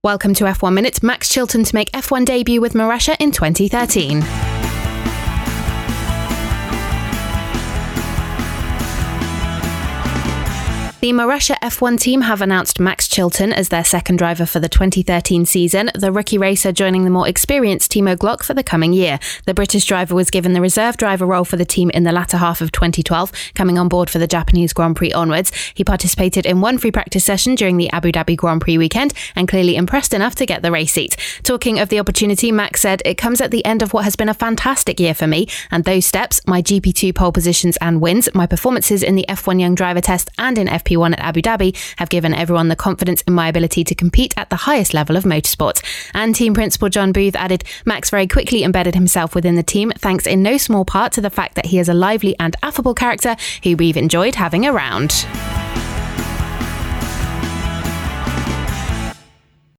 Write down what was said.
Welcome to F1 Minute. Max Chilton to make F1 debut with Marussia in 2013. The Marussia F1 team have announced Max Chilton as their second driver for the 2013 season, the rookie racer joining the more experienced Timo Glock for the coming year. The British driver was given the reserve driver role for the team in the latter half of 2012, coming on board for the Japanese Grand Prix onwards. He participated in one free practice session during the Abu Dhabi Grand Prix weekend and clearly impressed enough to get the race seat. Talking of the opportunity, Max said, "It comes at the end of what has been a fantastic year for me, and those steps, my GP2 pole positions and wins, my performances in the F1 Young Driver Test and in FP1 at Abu Dhabi have given everyone the confidence in my ability to compete at the highest level of motorsport." And team principal John Booth added, "Max very quickly embedded himself within the team, thanks in no small part to the fact that he is a lively and affable character who we've enjoyed having around."